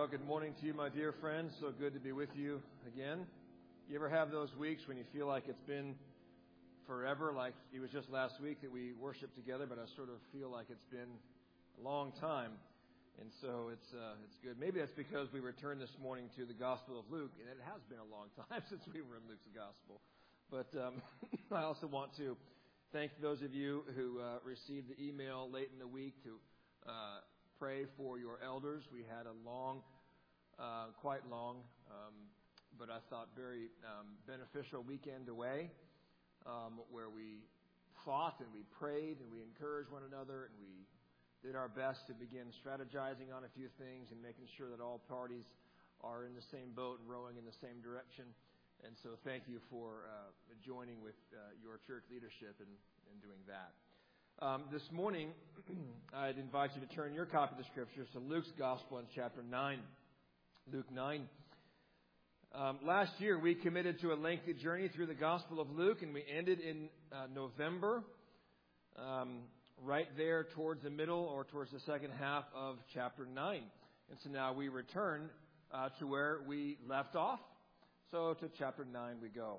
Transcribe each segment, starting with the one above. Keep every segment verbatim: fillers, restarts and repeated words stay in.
Well, good morning to you, my dear friends. So good to be with you again. You ever have those weeks when you feel like it's been forever, like it was just last week that we worshiped together, but I sort of feel like it's been a long time. And so it's uh, it's good. Maybe that's because we returned this morning to the Gospel of Luke, and it has been a long time since we were in Luke's Gospel. But um, I also want to thank those of you who uh, received the email late in the week to uh, pray for your elders. We had a long, uh, quite long, um, but I thought very um, beneficial weekend away um, where we fought and we prayed and we encouraged one another and we did our best to begin strategizing on a few things and making sure that all parties are in the same boat and rowing in the same direction. And so thank you for uh, joining with uh, your church leadership in, in doing that. Um, this morning, I'd invite you to turn your copy of the Scriptures to Luke's Gospel in chapter nine. Luke nine. Um, last year, we committed to a lengthy journey through the Gospel of Luke, and we ended in uh, November, um, right there towards the middle or towards the second half of chapter nine. And so now we return uh, to where we left off. So to chapter nine we go.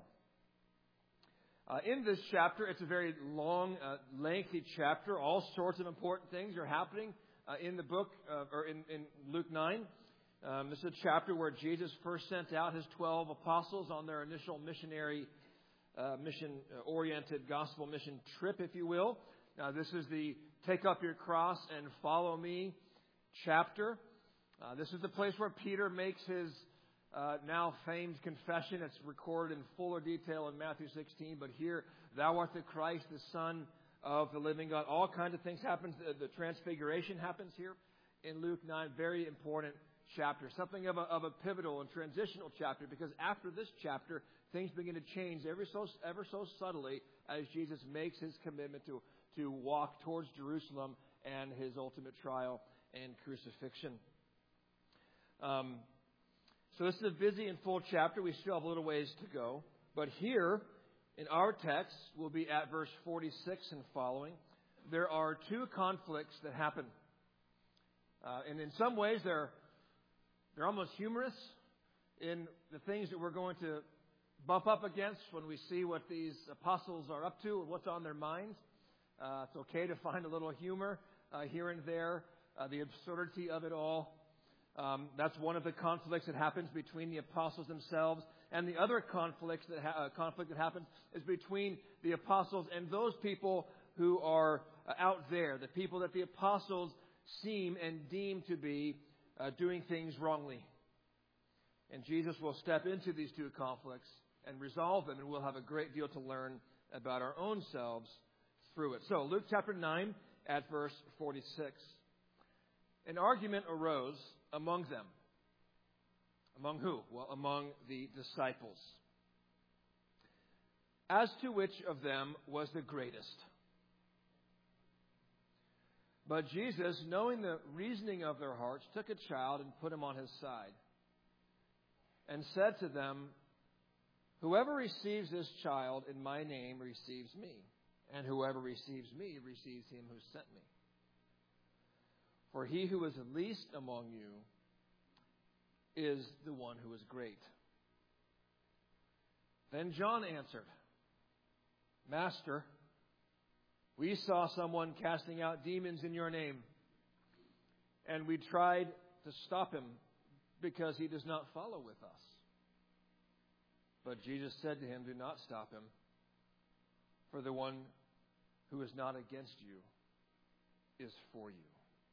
Uh, in this chapter, it's a very long, uh, lengthy chapter. All sorts of important things are happening uh, in the book, uh, or in, in Luke nine. Um, this is a chapter where Jesus first sent out his twelve apostles on their initial missionary, uh, mission-oriented gospel mission trip, if you will. Now, this is the take up your cross and follow me chapter. Uh, this is the place where Peter makes his Uh, now famed confession. It's recorded in fuller detail in Matthew sixteen, but here, thou art the Christ, the Son of the living God. All kinds of things happen. The, the transfiguration happens here in Luke nine. Very important chapter. Something of a, of a pivotal and transitional chapter, because after this chapter, things begin to change ever so, ever so subtly as Jesus makes his commitment to, to walk towards Jerusalem and his ultimate trial and crucifixion. Um... So this is a busy and full chapter. We still have a little ways to go. But here, in our text, we'll be at verse forty-six and following. There are two conflicts that happen. Uh, and in some ways, they're, they're almost humorous in the things that we're going to bump up against when we see what these apostles are up to and what's on their minds. Uh, it's okay to find a little humor uh, here and there, uh, the absurdity of it all. Um, that's one of the conflicts that happens between the apostles themselves. And the other conflict that, ha- uh, conflict that happens is between the apostles and those people who are uh, out there, the people that the apostles seem and deem to be uh, doing things wrongly. And Jesus will step into these two conflicts and resolve them, and we'll have a great deal to learn about our own selves through it. So, Luke chapter nine at verse forty-six. An argument arose among them. Among who? Well, among the disciples. As to which of them was the greatest? But Jesus, knowing the reasoning of their hearts, took a child and put him on his side, and said to them, whoever receives this child in my name receives me, and whoever receives me receives him who sent me. For he who is the least among you is the one who is great. Then John answered, Master, we saw someone casting out demons in your name, and we tried to stop him because he does not follow with us. But Jesus said to him, do not stop him, for the one who is not against you is for you.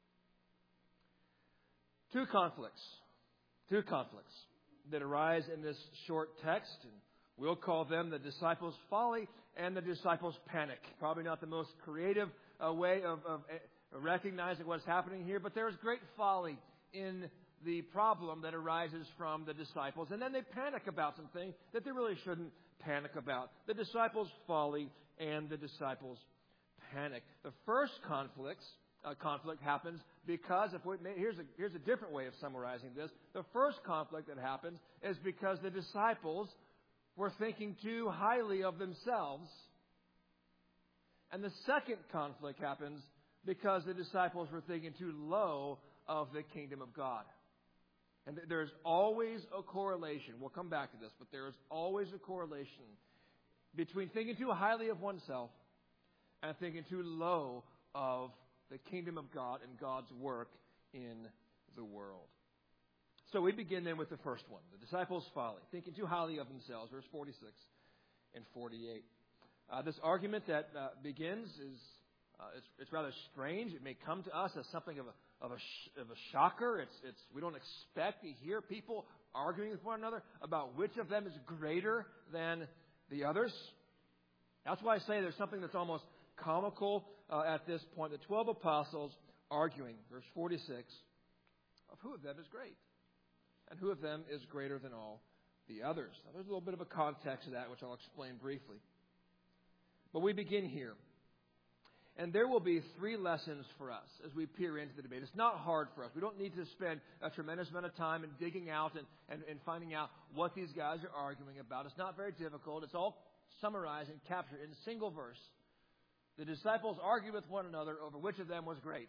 Two conflicts, two conflicts that arise in this short text, and we'll call them the disciples' folly and the disciples' panic. Probably not the most creative uh, way of, of uh, recognizing what's happening here, but there is great folly in the problem that arises from the disciples. And then they panic about some things that they really shouldn't panic about. The disciples' folly and the disciples' panic. The first conflicts Uh, conflict happens because if we, here's a here's a different way of summarizing this. The first conflict that happens is because the disciples were thinking too highly of themselves, and the second conflict happens because the disciples were thinking too low of the kingdom of God. And there's always a correlation. We'll come back to this, but there is always a correlation between thinking too highly of oneself and thinking too low of the kingdom of God and God's work in the world. So we begin then with the first one, the disciples' folly, thinking too highly of themselves, verse forty-six and forty-eight. Uh, this argument that uh, begins is uh, it's, it's rather strange. It may come to us as something of a of a sh- of a shocker. It's it's we don't expect to hear people arguing with one another about which of them is greater than the others. That's why I say there's something that's almost comical uh, at this point. The twelve apostles arguing, verse forty-six, of who of them is great and who of them is greater than all the others. Now, there's a little bit of a context to that, which I'll explain briefly. But we begin here. And there will be three lessons for us as we peer into the debate. It's not hard for us. We don't need to spend a tremendous amount of time in digging out and, and, and finding out what these guys are arguing about. It's not very difficult. It's all summarized and captured in a single verse. The disciples argued with one another over which of them was great.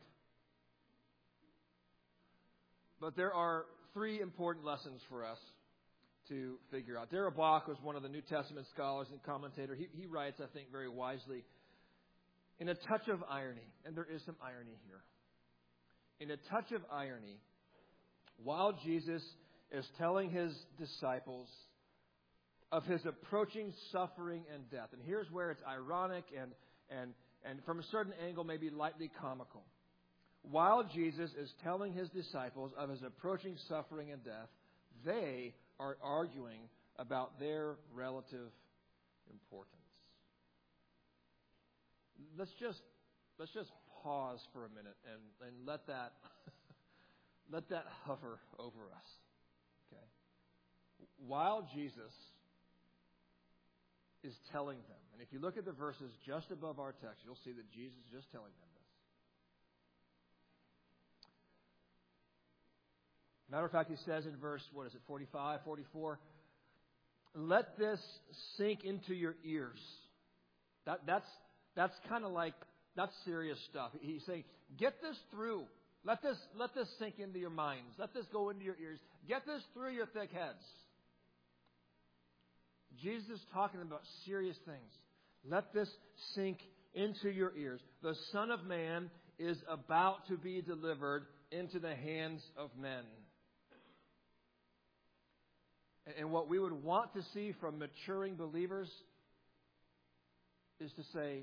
But there are three important lessons for us to figure out. Darrell Bock was one of the New Testament scholars and commentator. He, he writes, I think, very wisely, in a touch of irony, and there is some irony here. In a touch of irony, while Jesus is telling his disciples of his approaching suffering and death, and here's where it's ironic and and and from a certain angle maybe lightly comical. While Jesus is telling his disciples of his approaching suffering and death, they are arguing about their relative importance. Let's just let's just pause for a minute and, and let that let that hover over us. Okay. While Jesus is telling them, and if you look at the verses just above our text, you'll see that Jesus is just telling them this. Matter of fact, he says in verse, what is it, forty-five, forty-four, let this sink into your ears. That, that's that's kind of like, that's serious stuff. He's saying, get this through. Let this, let this sink into your minds. Let this go into your ears. Get this through your thick heads. Jesus is talking about serious things. Let this sink into your ears. The Son of Man is about to be delivered into the hands of men. And what we would want to see from maturing believers is to say,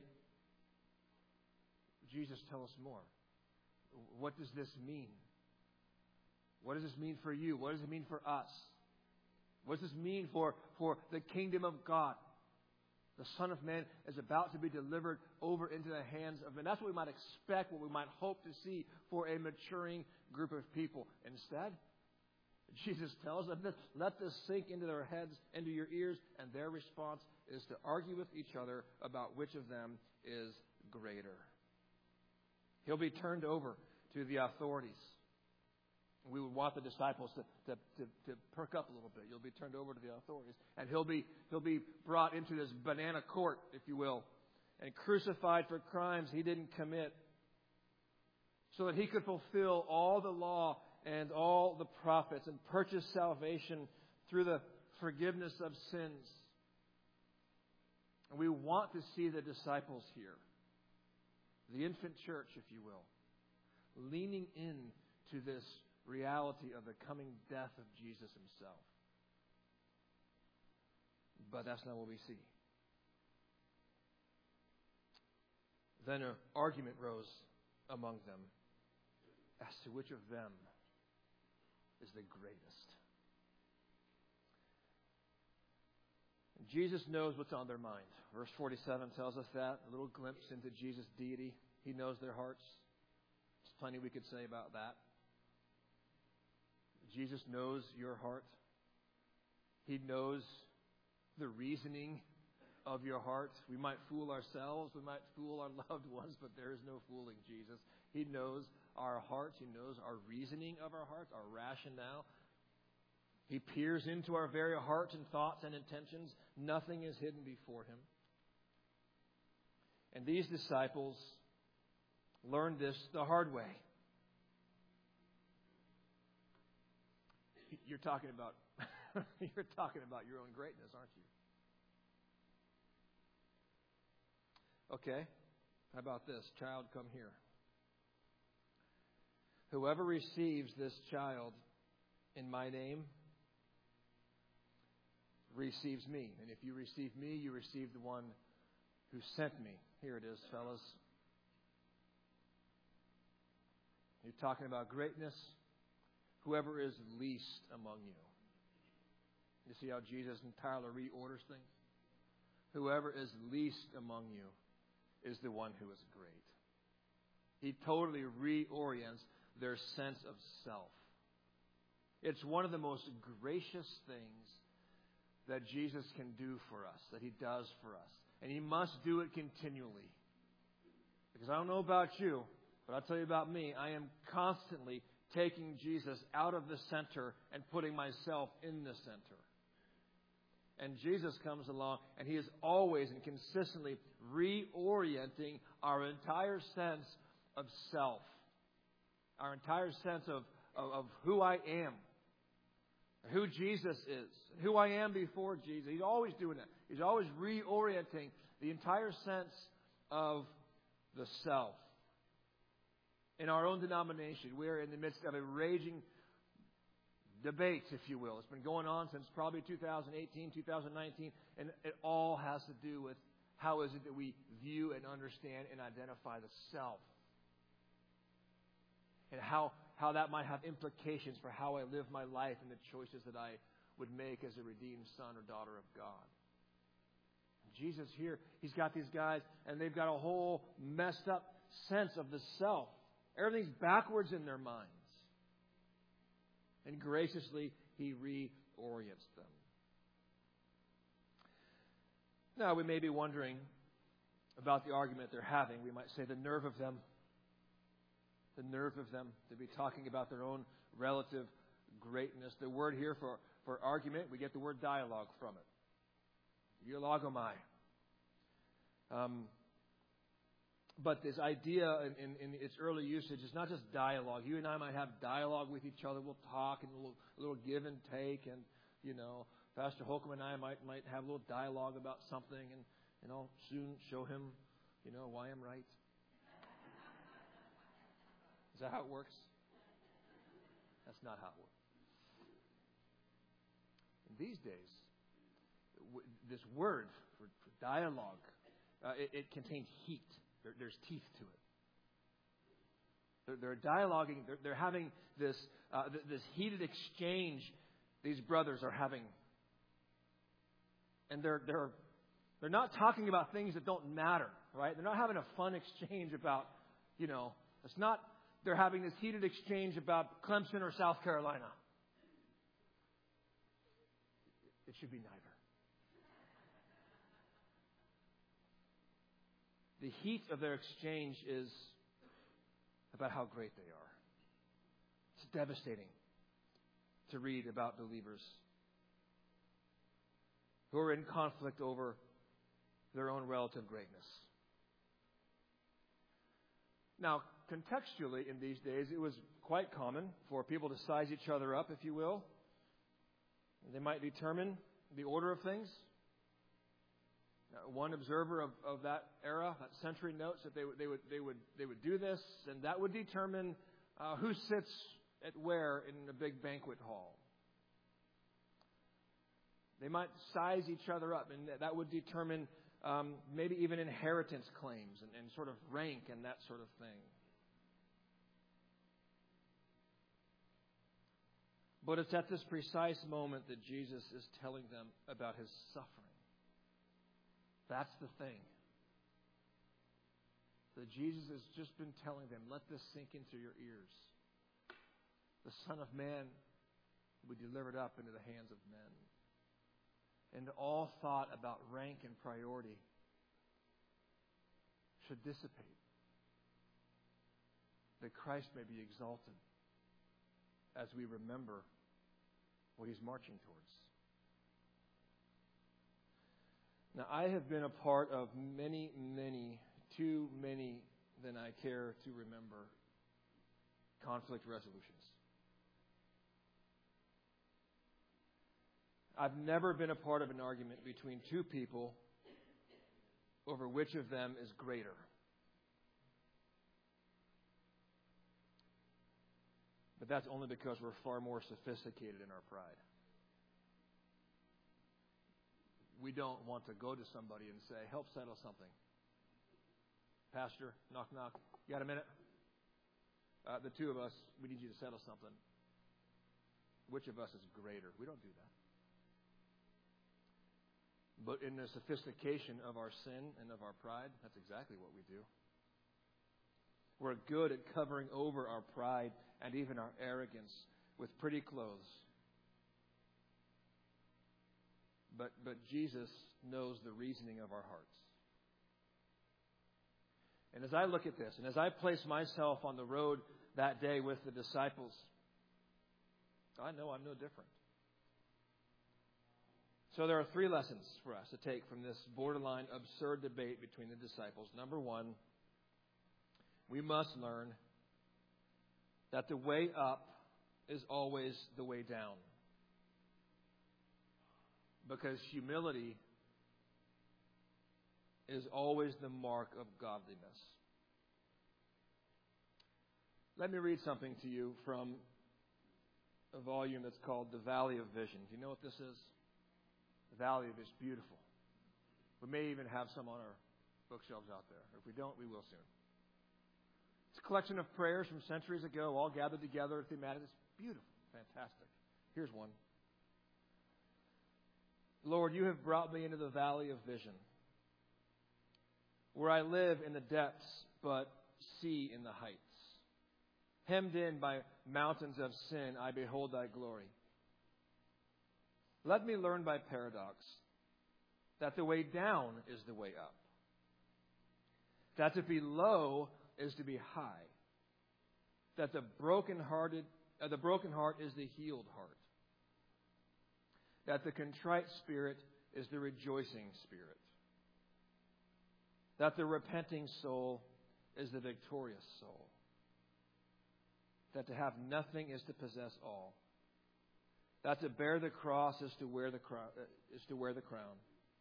Jesus, tell us more. What does this mean? What does this mean for you? What does it mean for us? What does this mean for, for the kingdom of God? The Son of Man is about to be delivered over into the hands of men. That's what we might expect, what we might hope to see for a maturing group of people. Instead, Jesus tells them, let this sink into their heads, into your ears, and their response is to argue with each other about which of them is greater. He'll be turned over to the authorities. We would want the disciples to, to, to, to perk up a little bit. You'll be turned over to the authorities. And he'll be, he'll be brought into this banana court, if you will, and crucified for crimes he didn't commit, so that he could fulfill all the law and all the prophets and purchase salvation through the forgiveness of sins. And we want to see the disciples here, the infant church, if you will, leaning in to this reality of the coming death of Jesus himself. But that's not what we see. Then an argument rose among them as to which of them is the greatest. And Jesus knows what's on their mind. Verse forty-seven tells us that, a little glimpse into Jesus' deity. He knows their hearts. There's plenty we could say about that. Jesus knows your heart. He knows the reasoning of your heart. We might fool ourselves. We might fool our loved ones, but there is no fooling Jesus. He knows our hearts. He knows our reasoning of our hearts, our rationale. He peers into our very hearts and thoughts and intentions. Nothing is hidden before him. And these disciples learned this the hard way. you're talking about you're talking about your own greatness, aren't you? Okay. How about this? Child, come here. Whoever receives this child in my name receives me. And if you receive me, you receive the one who sent me. Here it is, fellas. You're talking about greatness. Whoever is least among you. You see how Jesus entirely reorders things? Whoever is least among you is the one who is great. He totally reorients their sense of self. It's one of the most gracious things that Jesus can do for us, that He does for us. And He must do it continually. Because I don't know about you, but I'll tell you about me. I am constantly taking Jesus out of the center and putting myself in the center. And Jesus comes along, and He is always and consistently reorienting our entire sense of self, our entire sense of, of, of who I am, who Jesus is, who I am before Jesus. He's always doing that. He's always reorienting the entire sense of the self. In our own denomination, we're in the midst of a raging debate, if you will. It's been going on since probably two thousand eighteen, two thousand nineteen, and it all has to do with how is it that we view and understand and identify the self. And how, how that might have implications for how I live my life and the choices that I would make as a redeemed son or daughter of God. And Jesus here, He's got these guys, and they've got a whole messed up sense of the self. Everything's backwards in their minds. And graciously, He reorients them. Now, we may be wondering about the argument they're having. We might say the nerve of them. The nerve of them to be talking about their own relative greatness. The word here for, for argument, we get the word dialogue from it. Dialogomai. Um, but this idea in, in, in its early usage is not just dialogue. You and I might have dialogue with each other. We'll talk and a little, a little give and take. And, you know, Pastor Holcomb and I might, might have a little dialogue about something. And, and I'll soon show him, you know, why I'm right. Is that how it works? That's not how it works. In these days, w- this word for, for dialogue, uh, it, it contains heat. There, there's teeth to it. They're, they're dialoguing. They're, they're having this uh, th- this heated exchange. These brothers are having, and they're they're they're not talking about things that don't matter, right? They're not having a fun exchange about, you know, it's not. They're having this heated exchange about Clemson or South Carolina. It should be neither. The heat of their exchange is about how great they are. It's devastating to read about believers who are in conflict over their own relative greatness. Now, contextually, in these days, it was quite common for people to size each other up, if you will. They might determine the order of things. Now, one observer of, of that era, that century, notes that they would they would they would they would do this, and that would determine uh, who sits at where in a big banquet hall. They might size each other up, and that would determine um, maybe even inheritance claims and, and sort of rank and that sort of thing. But it's at this precise moment that Jesus is telling them about His suffering. That's the thing. That Jesus has just been telling them, let this sink into your ears. The Son of Man will be delivered up into the hands of men. And all thought about rank and priority should dissipate. That Christ may be exalted as we remember what He's marching towards. Now, I have been a part of many, many, too many than I care to remember, conflict resolutions. I've never been a part of an argument between two people over which of them is greater. But that's only because we're far more sophisticated in our pride. We don't want to go to somebody and say, help settle something. Pastor, knock, knock. You got a minute? Uh, the two of us, we need you to settle something. Which of us is greater? We don't do that. But in the sophistication of our sin and of our pride, that's exactly what we do. We're good at covering over our pride and even our arrogance with pretty clothes. But, but Jesus knows the reasoning of our hearts. And as I look at this, and as I place myself on the road that day with the disciples, I know I'm no different. So there are three lessons for us to take from this borderline absurd debate between the disciples. Number one, we must learn that the way up is always the way down. Because humility is always the mark of godliness. Let me read something to you from a volume that's called The Valley of Vision. Do you know what this is? The Valley of Vision. Beautiful. We may even have some on our bookshelves out there. If we don't, we will soon. It's a collection of prayers from centuries ago, all gathered together, thematic. It's beautiful. Fantastic. Here's one. Lord, you have brought me into the valley of vision, where I live in the depths, but see in the heights. Hemmed in by mountains of sin, I behold thy glory. Let me learn by paradox that the way down is the way up. That to be low is to be high. That the brokenhearted, uh, the broken heart is the healed heart. That the contrite spirit is the rejoicing spirit. That the repenting soul is the victorious soul. That to have nothing is to possess all. That to bear the cross is to wear the crown. Is to wear the crown.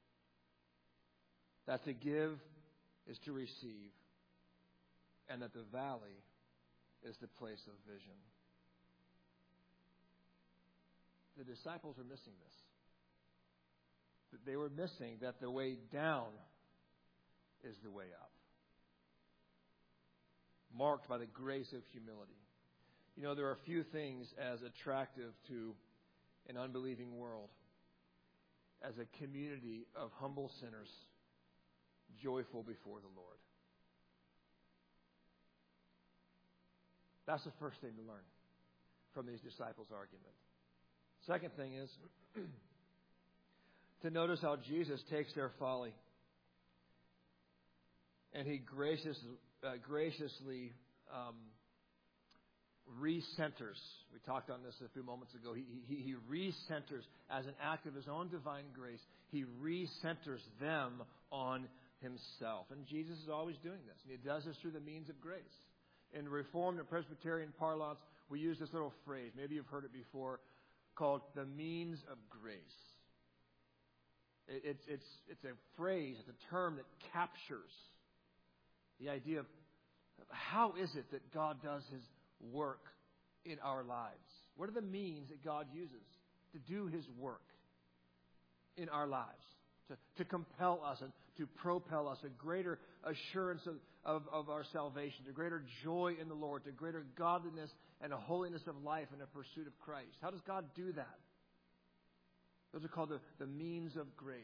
That to give is to receive, and that the valley is the place of vision. The disciples are missing this. They were missing that the way down is the way up, marked by the grace of humility. You know, there are few things as attractive to an unbelieving world as a community of humble sinners joyful before the Lord. That's the first thing to learn from these disciples' argument. Second thing is to notice how Jesus takes their folly and he gracious, uh, graciously um, recenters. We talked on this a few moments ago. He, he, he recenters as an act of his own divine grace. He recenters them on himself. And Jesus is always doing this. And he does this through the means of grace. In Reformed and Presbyterian parlance, we use this little phrase. Maybe you've heard it before, called the means of grace. It, it's, it's, it's a phrase, it's a term that captures the idea of how is it that God does his work in our lives? What are the means that God uses to do his work in our lives? To, to compel us and to propel us a greater assurance of, of, of our salvation, to greater joy in the Lord, to greater godliness and a holiness of life and a pursuit of Christ. How does God do that? Those are called the, the means of grace.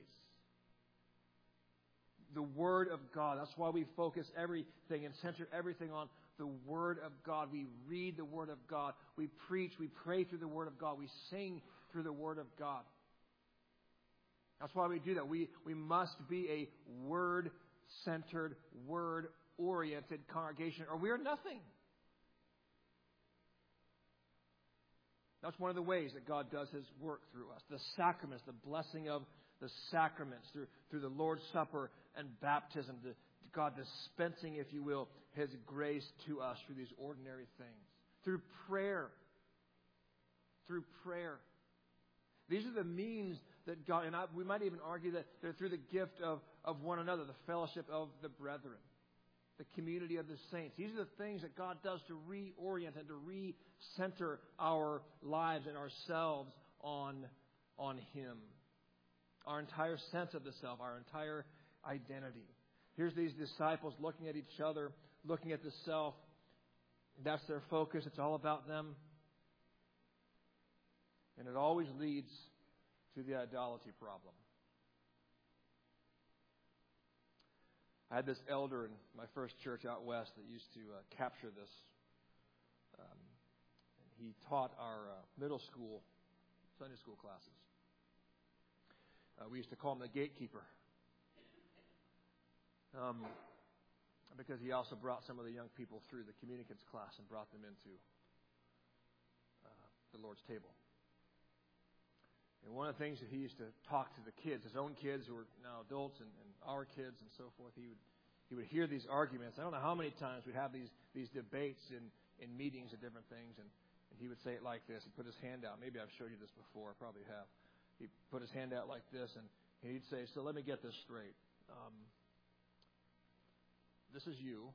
The Word of God. That's why we focus everything and center everything on the Word of God. We read the Word of God. We preach. We pray through the Word of God. We sing through the Word of God. That's why we do that. We, we must be a Word-centered, Word-oriented congregation, or we are nothing. That's one of the ways that God does his work through us. The sacraments, the blessing of the sacraments through, through the Lord's Supper and baptism. The, God dispensing, if you will, his grace to us through these ordinary things. Through prayer. Through prayer. These are the means that God, and I, we might even argue that they're through the gift of, of one another, the fellowship of the brethren, the community of the saints. These are the things that God does to reorient and to recenter our lives and ourselves on, on Him. Our entire sense of the self, our entire identity. Here's these disciples looking at each other, looking at the self. That's their focus. It's all about them. And it always leads to the idolatry problem. I had this elder in my first church out west that used to uh, capture this. Um, and he taught our uh, middle school, Sunday school classes. Uh, we used to call him the gatekeeper. Um, because he also brought some of the young people through the communicants class and brought them into uh, the Lord's table. And one of the things that he used to talk to the kids, his own kids who were now adults, and, and our kids and so forth, he would he would hear these arguments. I don't know how many times we'd have these these debates in, in meetings and different things, and, and he would say it like this. He'd put his hand out. Maybe I've showed you this before. I probably have. He'd put his hand out like this, and he'd say, so let me get this straight. Um, this is you,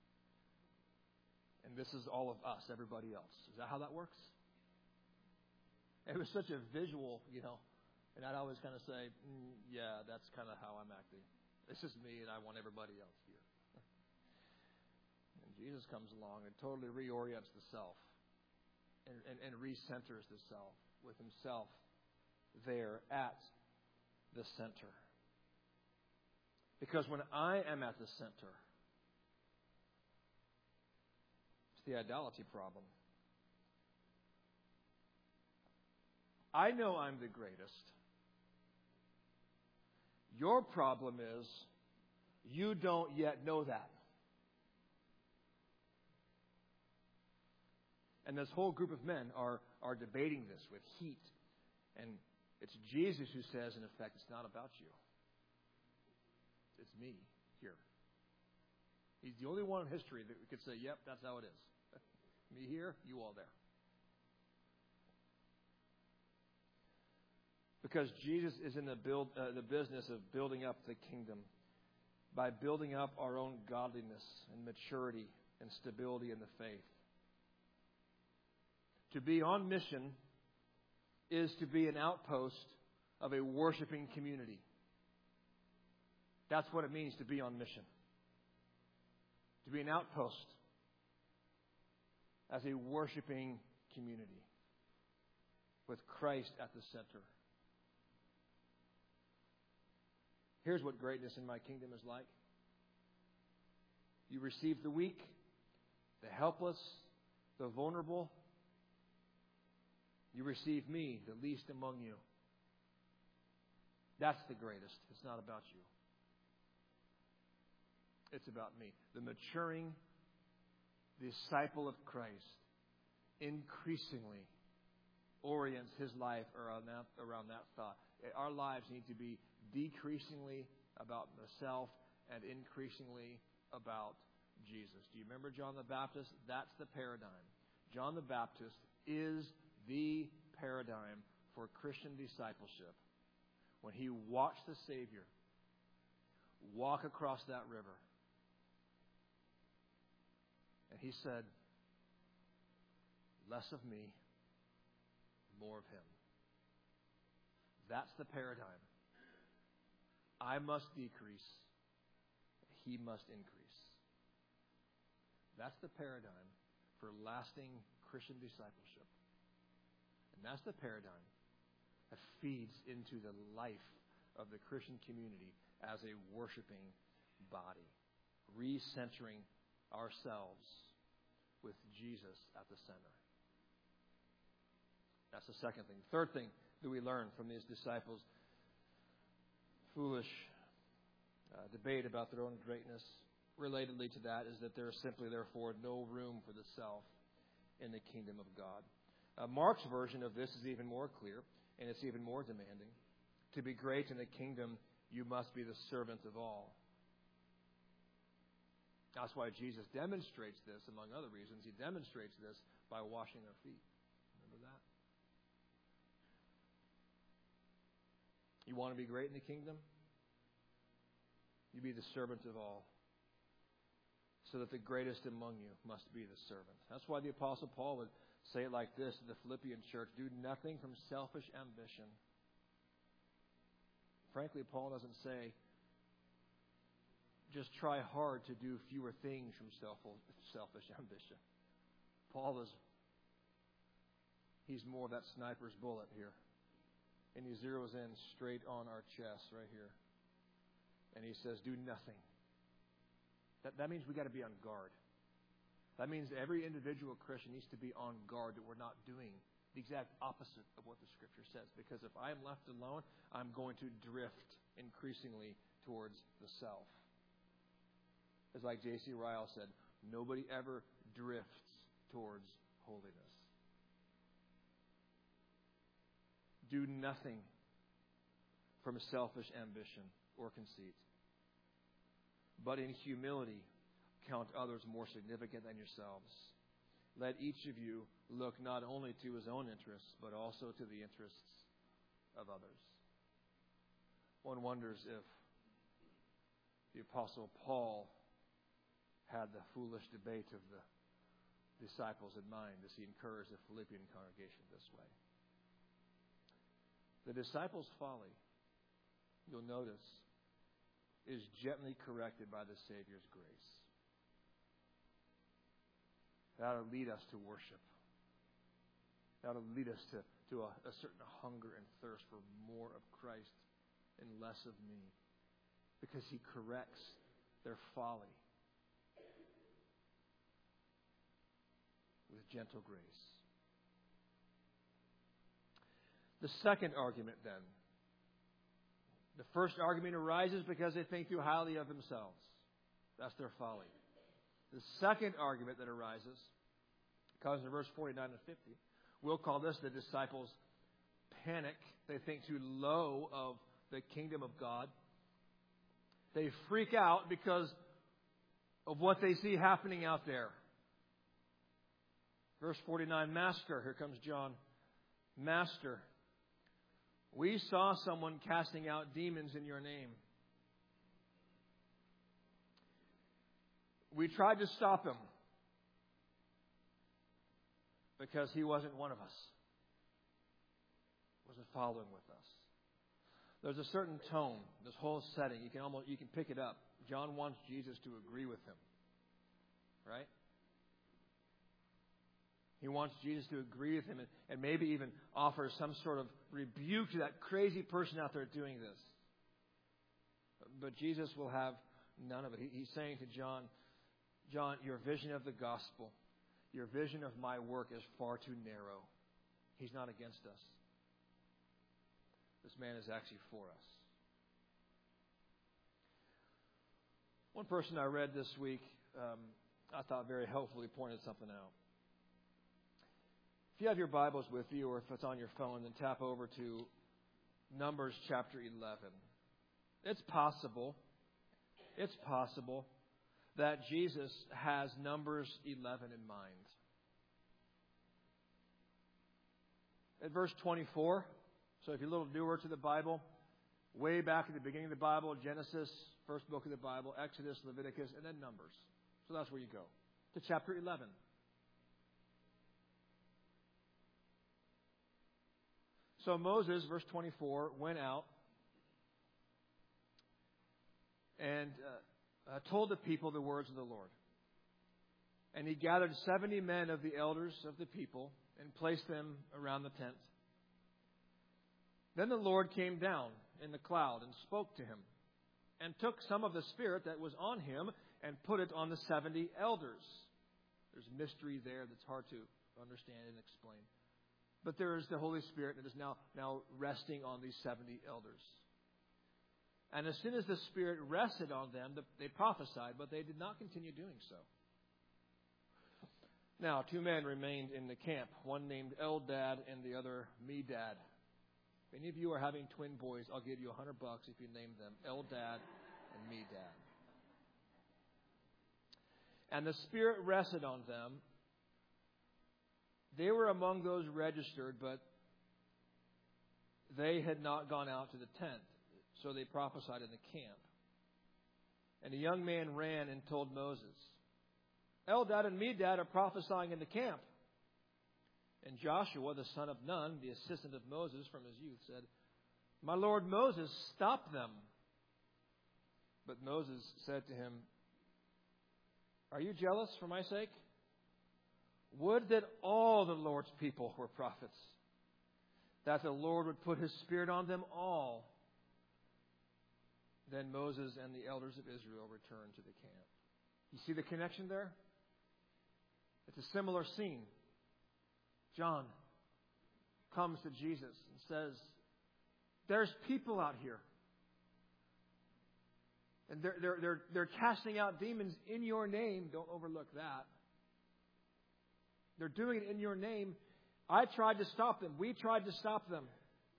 and this is all of us, everybody else. Is that how that works? It was such a visual, you know, and I'd always kind of say, mm, yeah, that's kind of how I'm acting. This is me, and I want everybody else here. And Jesus comes along and totally reorients the self and, and, and recenters the self with Himself there at the center. Because when I am at the center, it's the idolatry problem. I know I'm the greatest. Your problem is you don't yet know that. And this whole group of men are, are debating this with heat. And it's Jesus who says, in effect, it's not about you. It's me here. He's the only one in history that we could say, yep, that's how it is. Me here, you all there. Because Jesus is in the build, uh, the business of building up the kingdom by building up our own godliness and maturity and stability in the faith. To be on mission is to be an outpost of a worshiping community. That's what it means to be on mission. To be an outpost as a worshiping community with Christ at the center. Here's what greatness in my kingdom is like. You receive the weak, the helpless, the vulnerable. You receive me, the least among you. That's the greatest. It's not about you. It's about me. The maturing disciple of Christ increasingly orients his life around that, around that thought. Our lives need to be decreasingly about myself and increasingly about Jesus. Do you remember John the Baptist? That's the paradigm. John the Baptist is the paradigm for Christian discipleship. When he watched the Savior walk across that river, and he said, less of me, more of him. That's the paradigm. I must decrease, he must increase. That's the paradigm for lasting Christian discipleship. And that's the paradigm that feeds into the life of the Christian community as a worshiping body, recentering ourselves with Jesus at the center. That's the second thing. Third thing that we learn from these disciples' foolish uh, debate about their own greatness, relatedly to that, is that there is simply, therefore, no room for the self in the kingdom of God. Uh, Mark's version of this is even more clear, and it's even more demanding. To be great in the kingdom, you must be the servant of all. That's why Jesus demonstrates this, among other reasons. He demonstrates this by washing their feet. Remember that? You want to be great in the kingdom? You be the servant of all, so that the greatest among you must be the servant. That's why the Apostle Paul would say it like this to the Philippian church: do nothing from selfish ambition. Frankly, Paul doesn't say, just try hard to do fewer things from selfish ambition. Paul is, he's more of that sniper's bullet here. And he zeroes in straight on our chest right here. And he says, do nothing. That, that means we've got to be on guard. That means every individual Christian needs to be on guard that we're not doing the exact opposite of what the Scripture says. Because if I am left alone, I'm going to drift increasingly towards the self. As like J C Ryle said, nobody ever drifts towards holiness. Do nothing from selfish ambition or conceit, but in humility count others more significant than yourselves. Let each of you look not only to his own interests, but also to the interests of others. One wonders if the Apostle Paul had the foolish debate of the disciples in mind as he encouraged the Philippian congregation this way. The disciples' folly, you'll notice, is gently corrected by the Savior's grace. That will lead us to worship. That will lead us to, to a, a certain hunger and thirst for more of Christ and less of me. Because He corrects their folly with gentle grace. The second argument, then. The first argument arises because they think too highly of themselves. That's their folly. The second argument that arises, comes in verse forty-nine and fifty. We'll call this the disciples' panic. They think too low of the kingdom of God. They freak out because of what they see happening out there. Verse forty-nine, Master, here comes John. Master, we saw someone casting out demons in your name. We tried to stop him because he wasn't one of us. Wasn't following with us. There's a certain tone, this whole setting. You can almost you can pick it up. John wants Jesus to agree with him. Right? He wants Jesus to agree with him and, and maybe even offer some sort of rebuke to that crazy person out there doing this. But Jesus will have none of it. He, he's saying to John, John, your vision of the gospel, your vision of my work is far too narrow. He's not against us. This man is actually for us. One person I read this week, um, I thought very helpfully pointed something out. If you have your Bibles with you, or if it's on your phone, then tap over to Numbers chapter eleven. It's possible, it's possible that Jesus has Numbers eleven in mind. At verse twenty-four, so if you're a little newer to the Bible, way back at the beginning of the Bible, Genesis, first book of the Bible, Exodus, Leviticus, and then Numbers. So that's where you go, to chapter eleven. So Moses, verse twenty-four, went out and uh, uh, told the people the words of the Lord. And he gathered seventy men of the elders of the people and placed them around the tent. Then the Lord came down in the cloud and spoke to him, and took some of the Spirit that was on him and put it on the seventy elders. There's mystery there that's hard to understand and explain. But there is the Holy Spirit that is now, now resting on these seventy elders. And as soon as the Spirit rested on them, they prophesied, but they did not continue doing so. Now, two men remained in the camp, one named Eldad and the other Medad. If any of you are having twin boys, I'll give you a hundred bucks if you name them Eldad and Medad. And the Spirit rested on them. They were among those registered, but they had not gone out to the tent, so they prophesied in the camp. And a young man ran and told Moses, Eldad and Medad are prophesying in the camp. And Joshua, the son of Nun, the assistant of Moses from his youth, said, My lord Moses, stop them. But Moses said to him, Are you jealous for my sake? Would that all the Lord's people were prophets, that the Lord would put His Spirit on them all. Then Moses and the elders of Israel returned to the camp. You see the connection there? It's a similar scene. John comes to Jesus and says, There's people out here. And they're, they're, they're, they're casting out demons in your name. Don't overlook that. They're doing it in your name. I tried to stop them. We tried to stop them.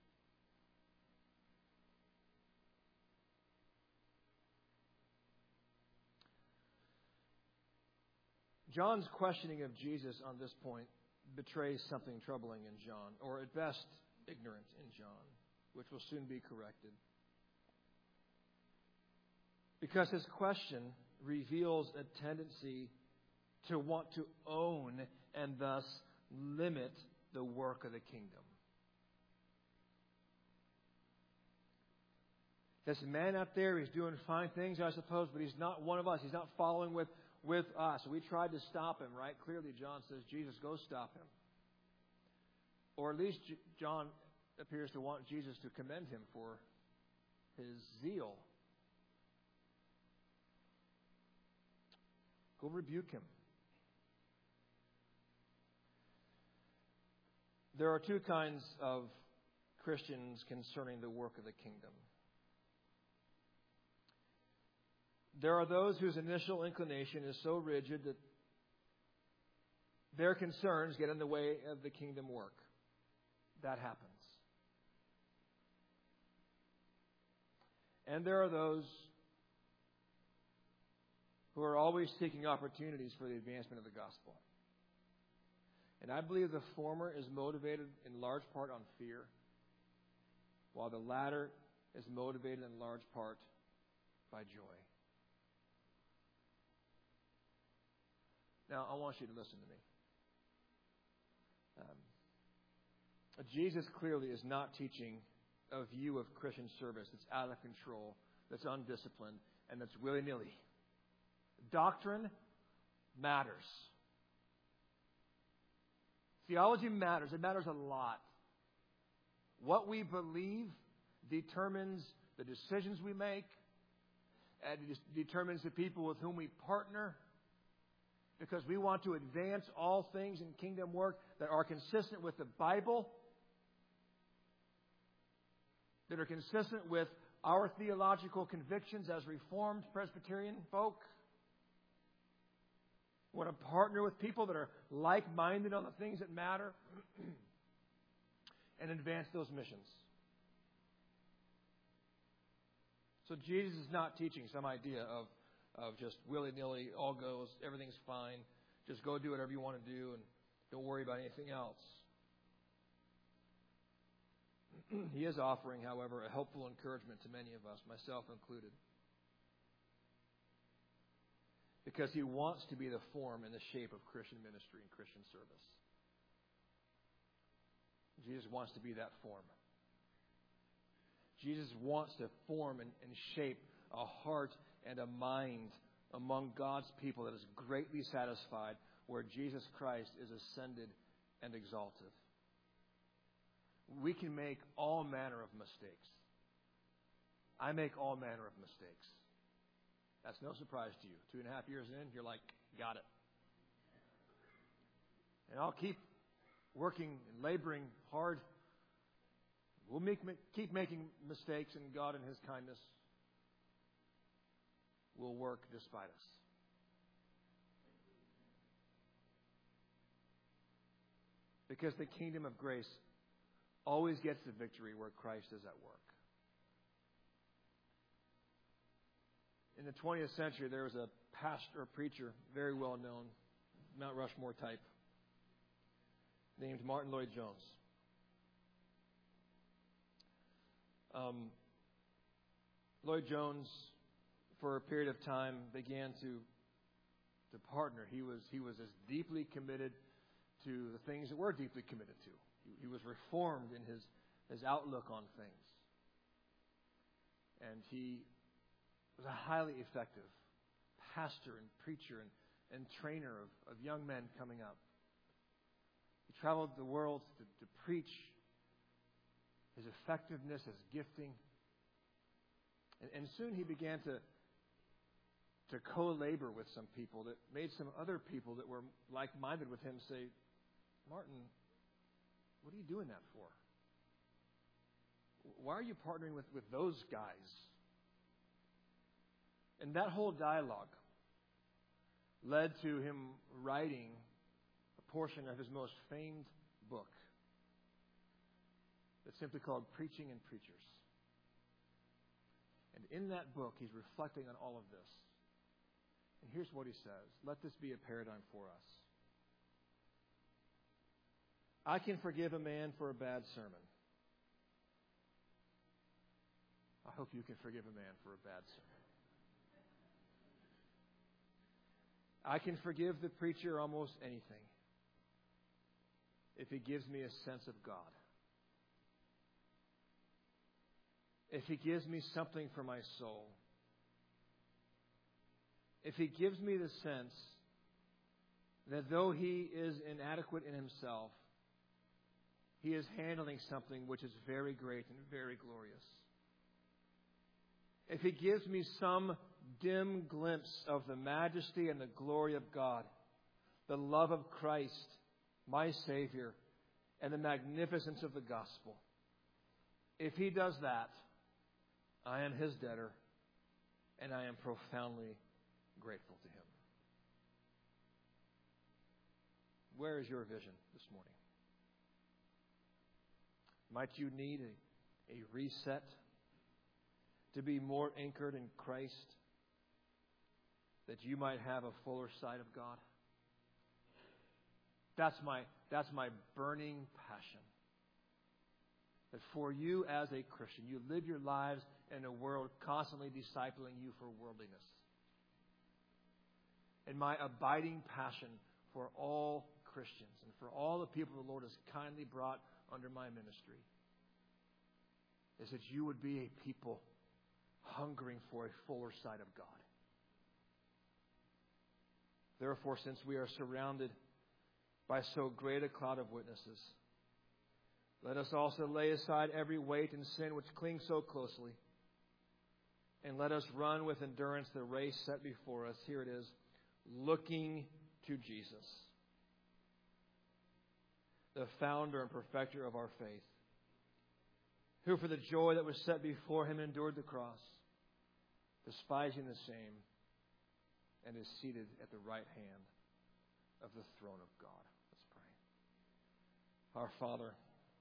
John's questioning of Jesus on this point betrays something troubling in John, or at best, ignorance in John, which will soon be corrected. Because his question reveals a tendency to want to own and thus limit the work of the kingdom. This man out there, he's doing fine things, I suppose, but he's not one of us. He's not following with, with us. We tried to stop him, right? Clearly, John says, Jesus, go stop him. Or at least John appears to want Jesus to commend him for his zeal. Go rebuke him. There are two kinds of Christians concerning the work of the kingdom. There are those whose initial inclination is so rigid that their concerns get in the way of the kingdom work. That happens. And there are those who are always seeking opportunities for the advancement of the gospel. And I believe the former is motivated in large part on fear, while the latter is motivated in large part by joy. Now, I want you to listen to me. Um, Jesus clearly is not teaching a view of Christian service that's out of control, that's undisciplined, and that's willy-nilly. Doctrine matters. Theology matters. It matters a lot. What we believe determines the decisions we make, and it determines the people with whom we partner, because we want to advance all things in kingdom work that are consistent with the Bible, that are consistent with our theological convictions as Reformed Presbyterian folk. We want to partner with people that are like-minded on the things that matter and advance those missions. So Jesus is not teaching some idea of, of just willy-nilly, all goes, everything's fine, just go do whatever you want to do and don't worry about anything else. He is offering, however, a helpful encouragement to many of us, myself included. Because He wants to be the form and the shape of Christian ministry and Christian service. Jesus wants to be that form. Jesus wants to form and, and shape a heart and a mind among God's people that is greatly satisfied where Jesus Christ is ascended and exalted. We can make all manner of mistakes. I make all manner of mistakes. That's no surprise to you. Two and a half years in, you're like, got it. And I'll keep working and laboring hard. We'll make, keep making mistakes, and God in His kindness will work despite us. Because the kingdom of grace always gets the victory where Christ is at work. In the twentieth century, there was a pastor, a preacher, very well known, Mount Rushmore type, named Martin Lloyd-Jones. Um, Lloyd Jones, for a period of time, began to to partner. He was he was as deeply committed to the things that we're deeply committed to. He, he was reformed in his his outlook on things, and he was a highly effective pastor and preacher and, and trainer of, of young men coming up. He traveled the world to, to preach his effectiveness, his gifting. And, and soon he began to, to co-labor with some people that made some other people that were like-minded with him say, Martin, what are you doing that for? Why are you partnering with, with those guys? And that whole dialogue led to him writing a portion of his most famed book that's simply called Preaching and Preachers. And in that book, he's reflecting on all of this. And here's what he says. Let this be a paradigm for us. I can forgive a man for a bad sermon. I hope you can forgive a man for a bad sermon. I can forgive the preacher almost anything if he gives me a sense of God. If he gives me something for my soul. If he gives me the sense that though he is inadequate in himself, he is handling something which is very great and very glorious. If he gives me some dim glimpse of the majesty and the glory of God, the love of Christ, my Savior, and the magnificence of the gospel, if he does that, I am his debtor, and I am profoundly grateful to him. Where is your vision this morning? Might you need a, a reset to be more anchored in Christ, that you might have a fuller sight of God? That's my, that's my burning passion. That for you as a Christian, you live your lives in a world constantly discipling you for worldliness. And my abiding passion for all Christians and for all the people the Lord has kindly brought under my ministry is that you would be a people hungering for a fuller sight of God. Therefore, since we are surrounded by so great a cloud of witnesses, let us also lay aside every weight and sin which clings so closely, and let us run with endurance the race set before us. Here it is, looking to Jesus, the founder and perfecter of our faith, who for the joy that was set before him endured the cross, despising the shame, and is seated at the right hand of the throne of God. Let's pray. Our Father,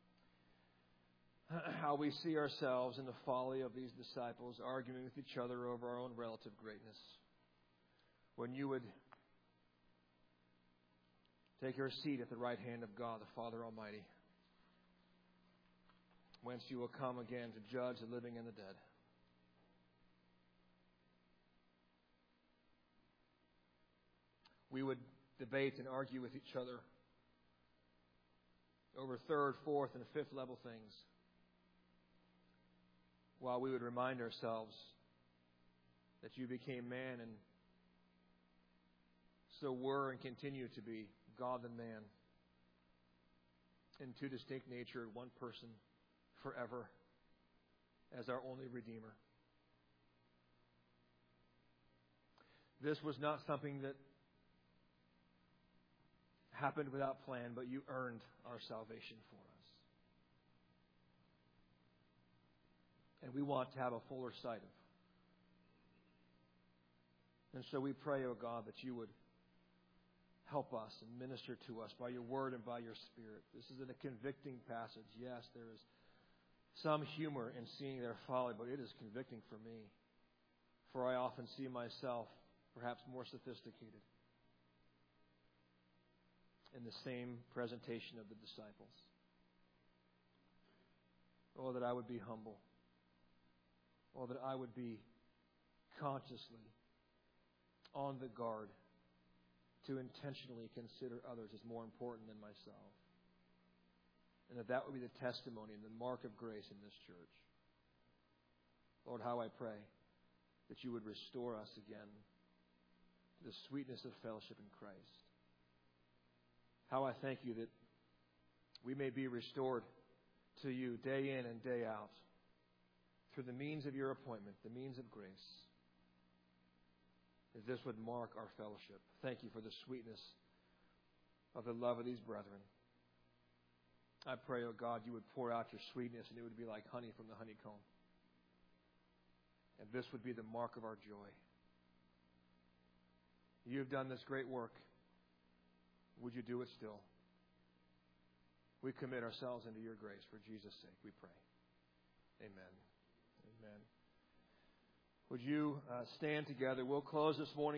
how we see ourselves in the folly of these disciples arguing with each other over our own relative greatness. When you would take your seat at the right hand of God, the Father Almighty, whence you will come again to judge the living and the dead. We would debate and argue with each other over third, fourth, and fifth level things, while we would remind ourselves that you became man and so were and continue to be God and man in two distinct natures, one person forever as our only Redeemer. This was not something that happened without plan, but you earned our salvation for us. And we want to have a fuller sight of. And so we pray, O God, that you would help us and minister to us by your word and by your Spirit. This is a convicting passage. Yes, there is some humor in seeing their folly, but it is convicting for me. For I often see myself perhaps more sophisticated in the same presentation of the disciples. Oh, that I would be humble or that I would be consciously on the guard to intentionally consider others as more important than myself. And that that would be the testimony and the mark of grace in this church. Lord, how I pray that you would restore us again to the sweetness of fellowship in Christ. How I thank you that we may be restored to you day in and day out through the means of your appointment, the means of grace. That this would mark our fellowship. Thank you for the sweetness of the love of these brethren. I pray, oh God, you would pour out your sweetness and it would be like honey from the honeycomb. And this would be the mark of our joy. You have done this great work. Would you do it still? We commit ourselves into your grace for Jesus' sake, we pray. Amen. Amen. Would you uh, stand together? We'll close this morning.